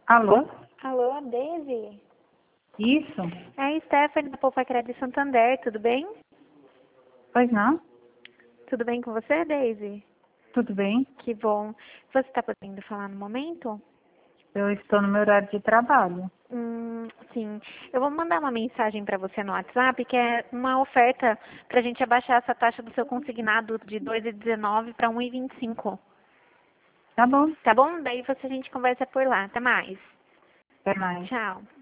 Alô? Alô, Daisy? Isso? É a Stephanie da Poupa Crédito Santander, tudo bem? Pois não? Tudo bem com você, Daisy? Tudo bem? Que bom. Você está podendo falar no momento? Eu estou no meu horário de trabalho. Sim. Eu vou mandar uma mensagem para você no WhatsApp, que é uma oferta para a gente abaixar essa taxa do seu consignado de 2,19 para 1,25. Tá bom. Tá bom? Daí a gente conversa por lá. Até mais. Até mais. Tchau.